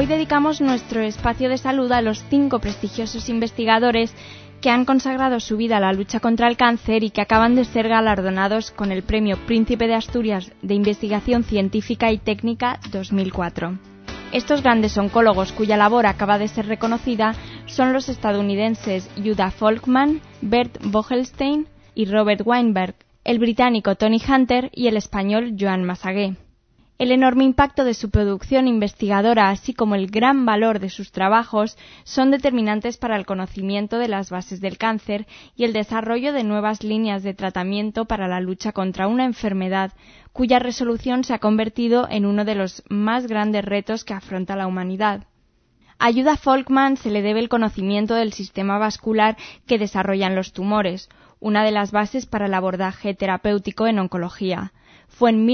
dedicamos nuestro espacio de salud a los 5 prestigiosos investigadores que han consagrado su vida a la lucha contra el cáncer y que acaban de ser galardonados con el Premio Príncipe de Asturias de Investigación Científica y Técnica 2004. Estos grandes oncólogos cuya labor acaba de ser reconocida son los estadounidenses Judah Folkman, Bert Vogelstein y Robert Weinberg, el británico Tony Hunter y el español Joan Massagué. El enorme impacto de su producción investigadora, así como el gran valor de sus trabajos, son determinantes para el conocimiento de las bases del cáncer y el desarrollo de nuevas líneas de tratamiento para la lucha contra una enfermedad cuya resolución se ha convertido en uno de los más grandes retos que afronta la humanidad. A Judah Folkman se le debe el conocimiento del sistema vascular que desarrollan los tumores, una de las bases para el abordaje terapéutico en oncología. Fue en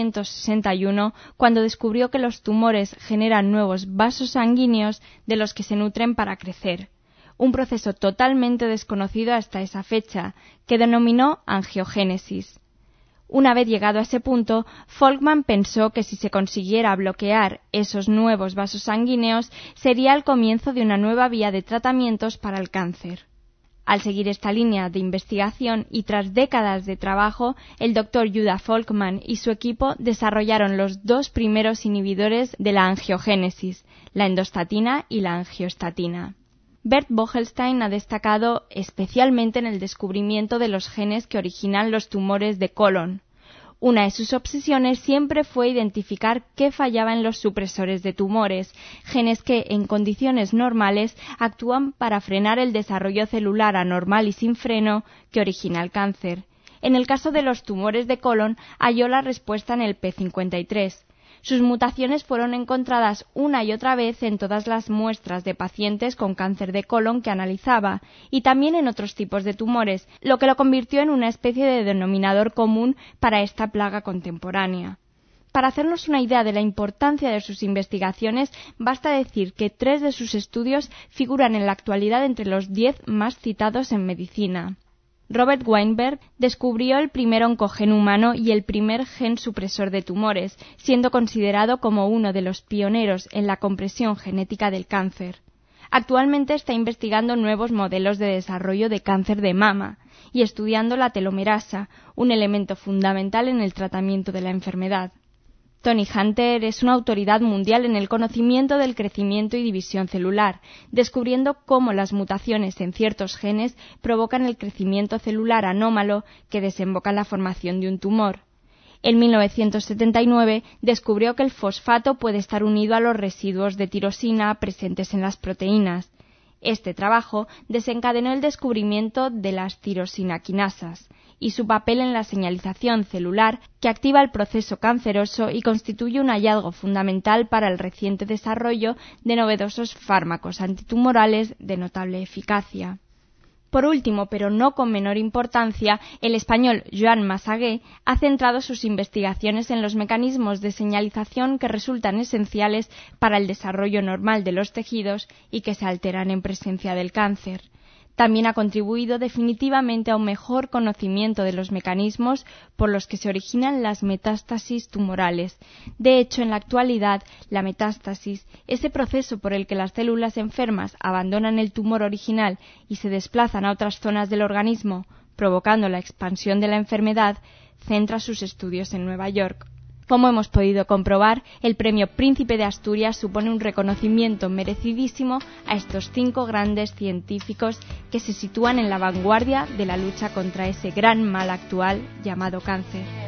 1961 cuando descubrió que los tumores generan nuevos vasos sanguíneos de los que se nutren para crecer, un proceso totalmente desconocido hasta esa fecha, que denominó angiogénesis. Una vez llegado a ese punto, Folkman pensó que si se consiguiera bloquear esos nuevos vasos sanguíneos, sería el comienzo de una nueva vía de tratamientos para el cáncer. Al seguir esta línea de investigación y tras décadas de trabajo, el Dr. Judah Folkman y su equipo desarrollaron los 2 primeros inhibidores de la angiogénesis, la endostatina y la angiostatina. Bert Vogelstein ha destacado especialmente en el descubrimiento de los genes que originan los tumores de colon. Una de sus obsesiones siempre fue identificar qué fallaba en los supresores de tumores, genes que, en condiciones normales, actúan para frenar el desarrollo celular anormal y sin freno que origina el cáncer. En el caso de los tumores de colon, halló la respuesta en el P53. Sus mutaciones fueron encontradas una y otra vez en todas las muestras de pacientes con cáncer de colon que analizaba y también en otros tipos de tumores, lo que lo convirtió en una especie de denominador común para esta plaga contemporánea. Para hacernos una idea de la importancia de sus investigaciones, basta decir que 3 de sus estudios figuran en la actualidad entre los 10 más citados en medicina. Robert Weinberg descubrió el primer oncogen humano y el primer gen supresor de tumores, siendo considerado como uno de los pioneros en la compresión genética del cáncer. Actualmente está investigando nuevos modelos de desarrollo de cáncer de mama y estudiando la telomerasa, un elemento fundamental en el tratamiento de la enfermedad. Tony Hunter es una autoridad mundial en el conocimiento del crecimiento y división celular, descubriendo cómo las mutaciones en ciertos genes provocan el crecimiento celular anómalo que desemboca en la formación de un tumor. En 1979 descubrió que el fosfato puede estar unido a los residuos de tirosina presentes en las proteínas. Este trabajo desencadenó el descubrimiento de las tirosinaquinasas y su papel en la señalización celular que activa el proceso canceroso y constituye un hallazgo fundamental para el reciente desarrollo de novedosos fármacos antitumorales de notable eficacia. Por último, pero no con menor importancia, el español Joan Massagué ha centrado sus investigaciones en los mecanismos de señalización que resultan esenciales para el desarrollo normal de los tejidos y que se alteran en presencia del cáncer. También ha contribuido definitivamente a un mejor conocimiento de los mecanismos por los que se originan las metástasis tumorales. De hecho, en la actualidad, la metástasis, ese proceso por el que las células enfermas abandonan el tumor original y se desplazan a otras zonas del organismo, provocando la expansión de la enfermedad, centra sus estudios en Nueva York. Como hemos podido comprobar, el Premio Príncipe de Asturias supone un reconocimiento merecidísimo a estos 5 grandes científicos que se sitúan en la vanguardia de la lucha contra ese gran mal actual llamado cáncer.